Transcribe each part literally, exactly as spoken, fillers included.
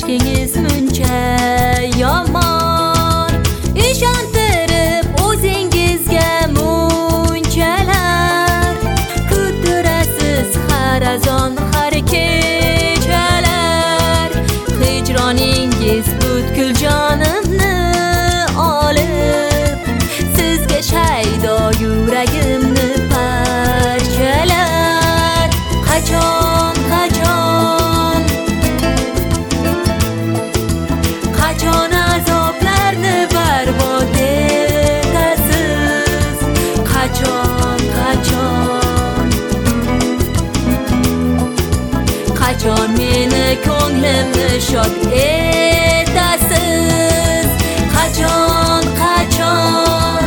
ishqingiz muncha yomon, ishontirib o'zingizga munchalar kuttirasiz har azon har kechalar. Hijroningiz butkul jonimni olib, sizga shaydo yuragimni parchalar. Qachon qachon qachon azoblarni barbod etasiz, qachon qachon qachon meni ko'nglimni shod etasiz, qachon qachon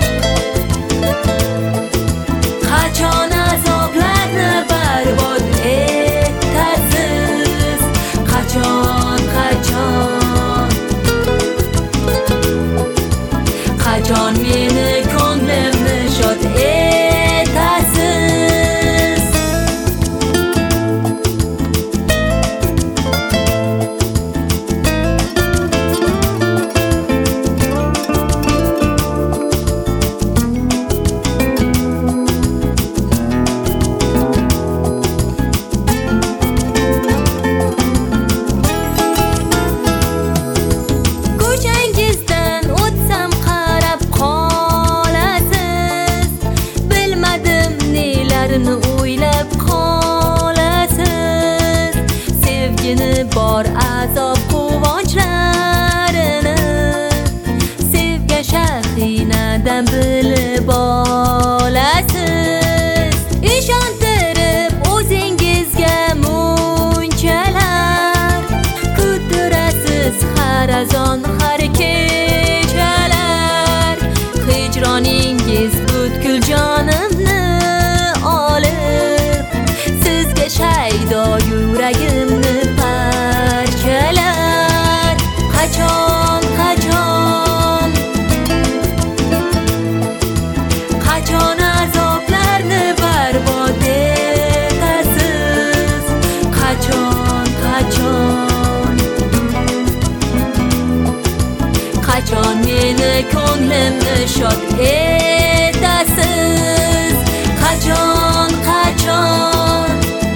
qachon azoblarni barbod etasiz, qachon qachon qachon meni ko'nglimni shod etasiz. Ko'changizdan o'tsam qarab qolasiz, bilmadim nelarni o'ylab qolasiz. Sevgini bor azob quvonchlarini sevgan shahinadan bilib olasiz. Ishontirib o'zingizga munchalar kuttirasiz har azon har kechalar. Hijroningiz butkul jonimni olib, sizga shaydo yuragimni parchalar. Qachon qachon qachon azoblarni barbod etasiz, qachon qachon qachon meni ko'nglimni shod etasiz, qachon qachon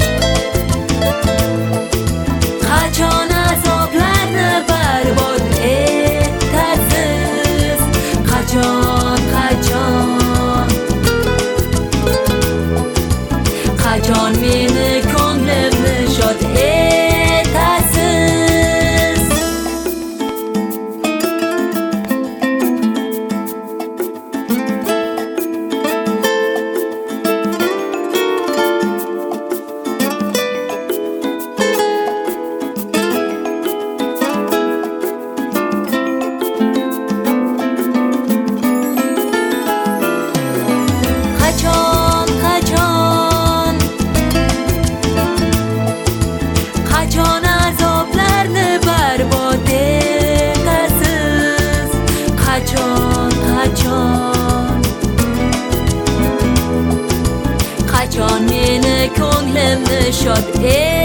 qachon azoblarni barbod etasiz, qachon qachon qachon meni ko'nglimni shod etasiz. Qachon qachon qachon azoblarni barbod etasiz, qachon qachon qachon meni ko'nglimni shod et